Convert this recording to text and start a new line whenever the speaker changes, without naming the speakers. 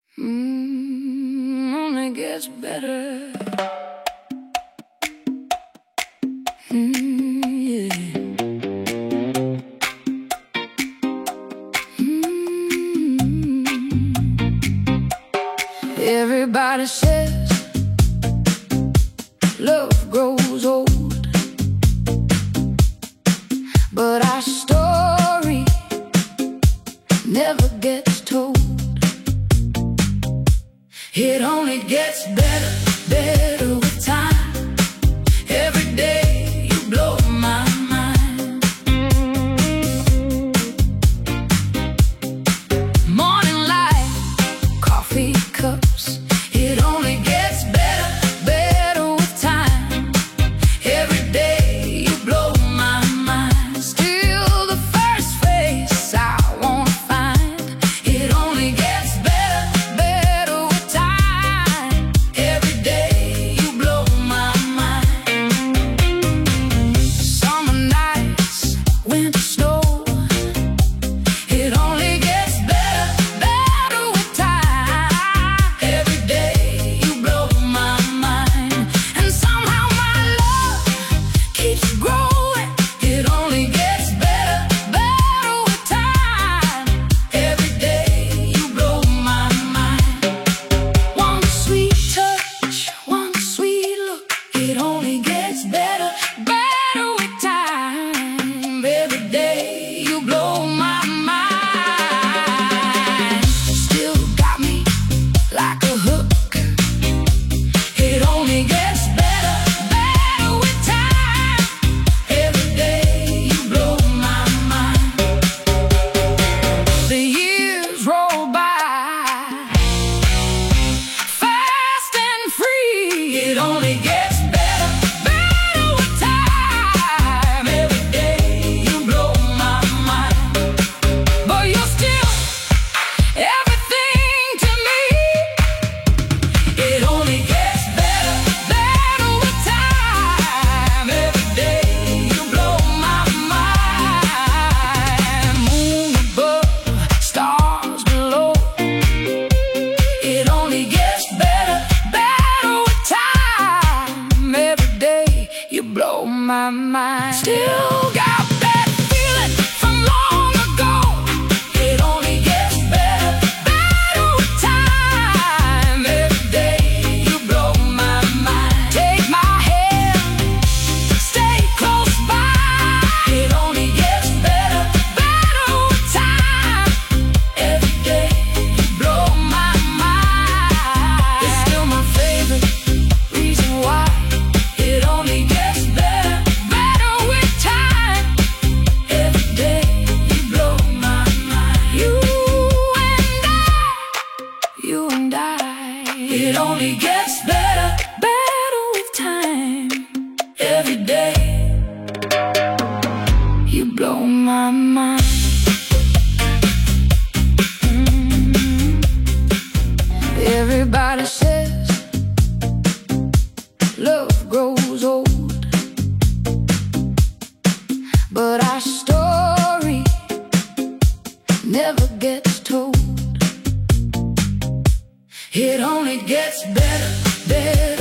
Only gets better. Yeah. Everybody says love grows old, but our story never gets told. It only gets better, better with time. Every day you blow my mind. Morning light, coffee cups. It only gets better, better with time. Every day you blow my mind. Still the first face I wanna find. It only gets better, better with time. Every day you blow my mind. Summer nights, winter snow. It only gets better, better with time. Every day you blow my mind. And somehow my love keeps growing. It only gets better, better with time. Every day you blow my mind. One sweet touch, one sweet look. It only gets better, better with time. Every day you blow my mind. Still got me like a hook. It only gets better, better with time. Every day you blow my mind. The years roll by fast and free. It only gets better, better with time. Every day you blow my mind. But you're still everything to me. It only gets better, better with time. Every day you blow my mind. Moon above, stars below. It only gets better, better with time. Every day you blow my mind. Still got that feeling from long ago. It only gets better, better with time. Every day you blow my mind. Take my hand, stay close by. It only gets better, better with time. Every day you blow my mind. It's still my favorite reason why. It only gets better, better with time. Every day you blow my mind. You and I. It only gets better, better with time. Every day you blow my mind. Everybody says love grows old, but our story never gets told. It only gets better, better